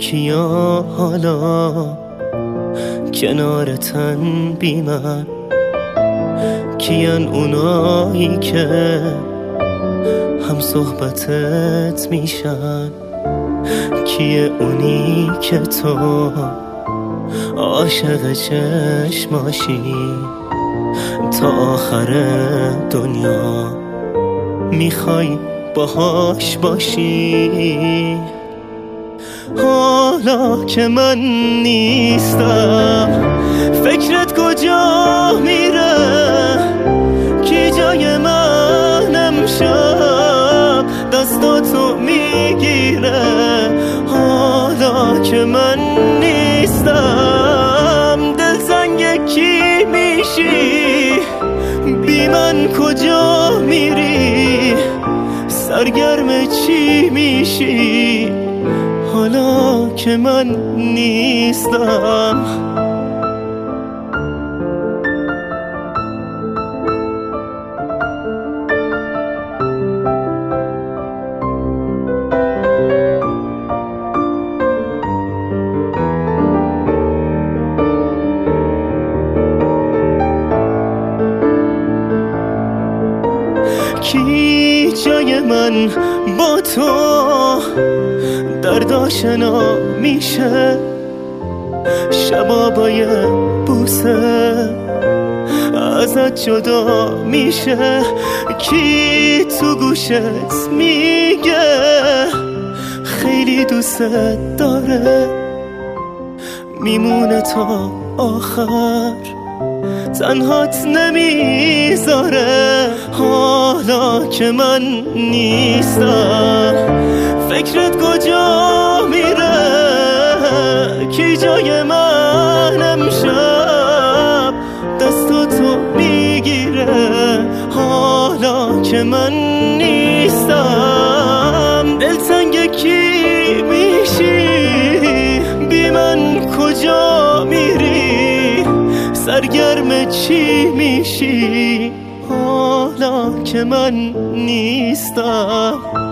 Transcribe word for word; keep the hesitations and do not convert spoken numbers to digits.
کیا حالا کنار تن بی من؟ کیان اونایی که هم صحبتت میشن؟ کیه اونی که تو عاشق چشماشی تا آخر دنیا میخوای باهاش باشی؟ حالا که من نیستم فکرت کجا میره؟ کی جای من امشب دستاتو میگیره؟ حالا که من نیستم دلتنگ کی میشی؟ بی من کجا میری؟ سرگرم چی میشی؟ حالا که من نیستم. کی جای من با تو درد آشنا میشه؟ شبا با یه بوسه ازت جدا میشه؟ کی تو گوشت میگه خیلی دوست داره؟ میمونه تا آخر تنهات نمیذاره؟ حالا که من نیستم فکرت کجا میره؟ کی جای من امشب دستاتو میگیره؟ حالا که من نیستم دلتنگ کی میشی؟ بی من کجا میری؟ سرگرم چی میشی؟ حالا که من نیستم.